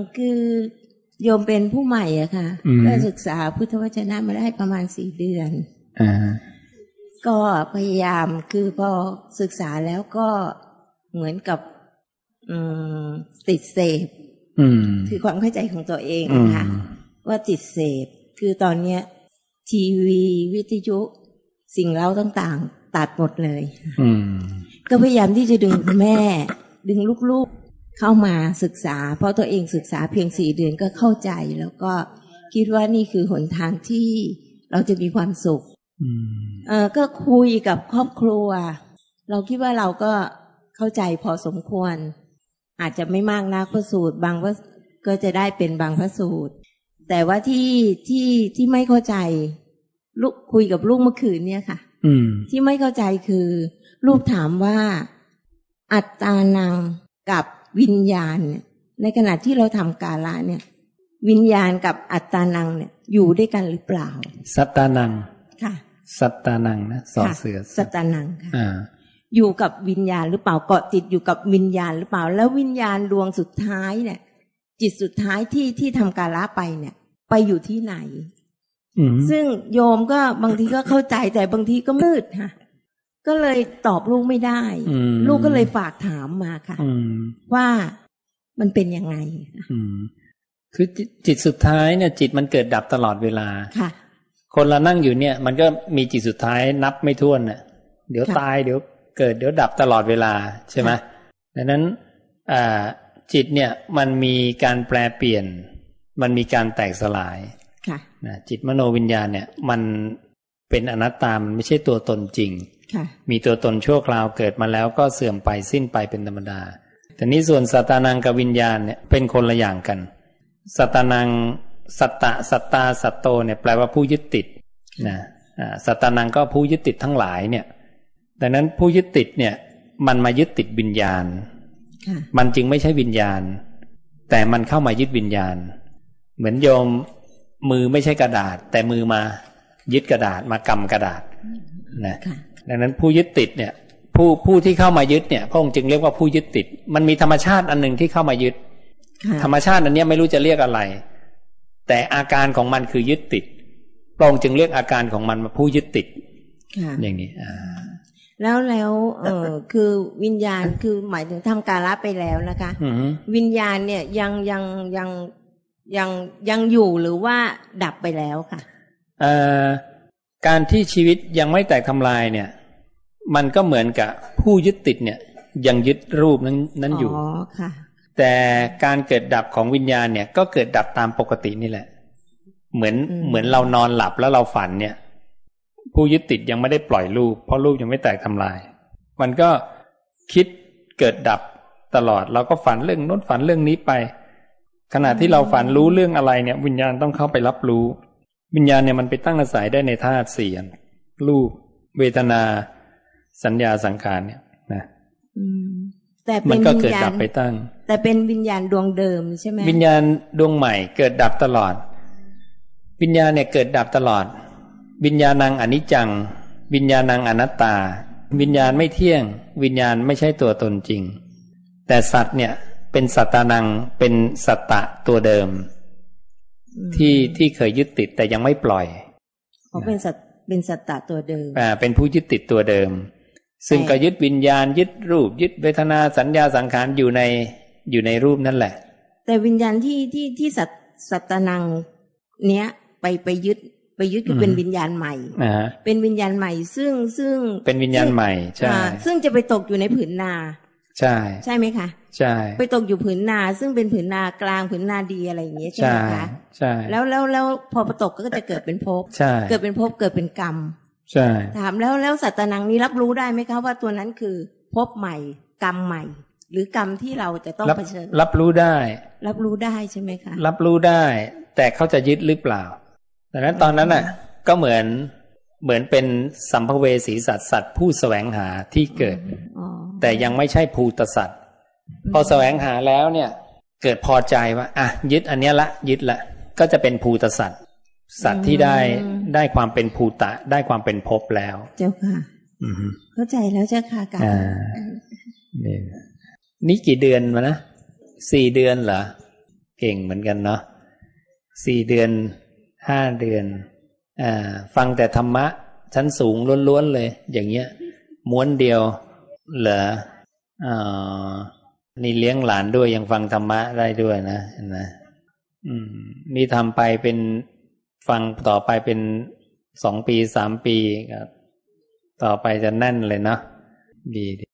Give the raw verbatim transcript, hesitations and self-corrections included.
คือโยมเป็นผู้ใหม่อะค่ะก็ศึกษาพุทธวจนะมาได้ประมาณสี่เดือนอ่าก็พยายามคือพอศึกษาแล้วก็เหมือนกับอืมติดเสพคือความเข้าใจของตัวเองค่ะว่าติดเสพคือตอนเนี้ยทีวีวิทยุสิ่งเล่าต่างๆตัดหมดเลยก็พยายามที่จะดึงแม่ดึงลูกๆเข้ามาศึกษาเพราะตัวเองศึกษาเพียงสี่เดือนก็เข้าใจแล้วก็คิดว่านี่คือหนทางที่เราจะมีความสุขเออก็คุยกับครอบครัวเราคิดว่าเราก็เข้าใจพอสมควรอาจจะไม่มากนักพระสูตรบางว่าก็จะได้เป็นบางพระสูตรแต่ว่าที่ที่ที่ไม่เข้าใจลูกคุยกับลูกเมื่อคืนเนี่ยค่ะที่ไม่เข้าใจคือลูกถามว่าอัตตานังกับวิญญาณเนี่ยในขณะที่เราทำกาละเนี่ยวิญญาณกับอัตตานังเนี่ยอยู่ด้วยกันหรือเปล่าสัตตานังค่ะสัตตานังนะสอเสือสัตตานังค่ะอ่าอยู่กับวิญญาณหรือเปล่าเกาะติดอยู่กับวิญญาณหรือเปล่าแล้ววิญญาณดวงสุดท้ายเนี่ยจิตสุดท้ายที่ที่ทำกาละไปเนี่ยไปอยู่ที่ไหนซึ่งโยมก็บางทีก็เข้าใจแต่บางทีก็มืดค่ะก็เลยตอบลูกไม่ได้ลูกก็เลยฝากถามมาค่ะว่ามันเป็นยังไงคือจิตสุดท้ายเนี่ยจิตมันเกิดดับตลอดเวลาค่ะคนเรานั่งอยู่เนี่ยมันก็มีจิตสุดท้ายนับไม่ถ้วนน่ะเดี๋ยวตายเดี๋ยวเกิดเดี๋ยวดับตลอดเวลาใช่ไหมดังนั้นจิตเนี่ยมันมีการแปลเปลี่ยนมันมีการแตกสลายนะจิตมโนวิญญาณเนี่ยมันเป็นอนัตตามันไม่ใช่ตัวตนจริงมีตัวตนชั่วคราวเกิดมาแล้วก็เสื่อมไปสิ้นไปเป็นธรรมดาแต่นี้ส่วนสัตตานังกับวิญญาณเนี่ยเป็นคนละอย่างกันสัตตานังสัตตะสัตตาสัตโตเนี่ยแปลว่าผู้ยึดติดนะสัตตานังก็ผู้ยึดติดทั้งหลายเนี่ยดังนั้นผู้ยึดติดเนี่ยมันมายึดติดวิญญาณมันจึงไม่ใช่วิญญาณแต่มันเข้ามายึดวิญญาณเหมือนโยมมือไม่ใช่กระดาษแต่มือมายึดกระดาษมากำกระดาษนะดังนั้นผู้ยึดติดเนี่ยผู้ผู้ที่เข้ามายึดเนี่ยพระองค์จึงเรียกว่าผู้ยึดติดมันมีธรรมชาติอันหนึ่งที่เข้ามายึดธรรมชาติอันนี้ไม่รู้จะเรียกอะไรแต่อาการของมันคือยึดติดพระองค์จึงเรียกอาการของมันว่าผู้ยึดติดอย่างนี้แล้วแล้วเออคือวิญญาณคือหมายถึงทำกาละไปแล้วนะคะวิญญาณเนี่ยยังยังยังยังยังอยู่หรือว่าดับไปแล้วค่ะเอ่อการที่ชีวิตยังไม่แตกทำลายเนี่ยมันก็เหมือนกับผู้ยึดติดเนี่ยยังยึดรูปนั้นนั้นอยู่อ๋อค่ะแต่การเกิดดับของวิญญาณเนี่ยก็เกิดดับตามปกตินี่แหละเหมือนเหมือนเรานอนหลับแล้วเราฝันเนี่ยผู้ยึดติดยังไม่ได้ปล่อยรูปเพราะรูปยังไม่แตกทำลายมันก็คิดเกิดดับตลอดเราก็ฝันเรื่องโน้นฝันเรื่องนี้ไปขณะที่เราฝันรู้เรื่องอะไรเนี่ยวิญญาณต้องเข้าไปรับรู้วิญญาณเนี่ยมันไปตั้งอาศัยได้ในธาตุสี่รูปเวทนาสัญญาสังขารเนี่ยนะแต่เป็นวิญญาณไปตั้งแต่เป็นวิญญาณดวงเดิมใช่ไหมวิญญาณดวงใหม่เกิดดับตลอดวิญญาณเนี่ยเกิดดับตลอดวิญญาณังอนิจจังวิญญาณังอนัตตาวิญญาณไม่เที่ยงวิญญาณไม่ใช่ตัวตนจริงแต่สัตว์เนี่ยเป็นสัตตานังเป็นสัตตะตัวเดิมที่ที่เคยยึดติดแต่ยังไม่ปล่อยเขาเป็นสัตเป็นสัตตะตัวเดิมอ่าเป็นผู้ยึดติดตัวเดิมซึ่งก็ยึดวิญญาณยึดรูปยึดเวทนาสัญญาสังขารอยู่ในอยู่ในรูปนั่นแหละแต่วิญญาณที่ที่ที่สัตสัตตานังเนี้ยไปไปยึดไปยึดคือเป็นวิญญาณใหม่เป็นวิญญาณใหม่ซึ่งซึ่งเป็นวิญญาณใหม่ใช่ซึ่งจะไปตกอยู่ในผืนนาใช่ใช่ไหมคะใช่ไปตกอยู่ผืนนาซึ่งเป็นผืนนากลางผืนนาดีอะไรอย่างเงี้ยใช่ไหมคะใช่แล้วแล้วแล้วพอไปตกก็จะเกิดเป็นภพเกิดเป็นภพเกิดเป็นกรรมใช่ถามแล้วแล้วสัตตานังนี้รับรู้ได้ไหมคะว่าตัวนั้นคือภพใหม่กรรมใหม่หรือกรรมที่เราจะต้องเผชิญรับรู้ได้รับรู้ได้ใช่ไหมคะรับรู้ได้แต่เขาจะยึดหรือเปล่าดังนั้นตอนนั้นน่ะก็เหมือนเหมือนเป็นสัมภเวสีสัตว์สัตว์ผู้แสวงหาที่เกิดแต่ยังไม่ใช่ภูตสัตว์พอแสวงหาแล้วเนี่ยเกิดพอใจว่าอ่ะยึดอันเนี้ยละยึดละก็จะเป็นภูตสัตว์สัตว์ที่ได้ได้ความเป็นภูตะได้ความเป็นภพแล้วเจ้าค่ะเข้าใจแล้วเจ้าค่ะกันนี่นี่กี่เดือนมานะสี่เดือนเหรอเก่งเหมือนกันเนาะสี่เดือนห้าเดือนอ่าฟังแต่ธรรมะชั้นสูงล้วนๆเลยอย่างเงี้ยม้วนเดียวเหรออ่านี่เลี้ยงหลานด้วยยังฟังธรรมะได้ด้วยนะนะอืมนี่ทำไปเป็นฟังต่อไปเป็นสองปีสามปีครับต่อไปจะแน่นเลยเนาะดี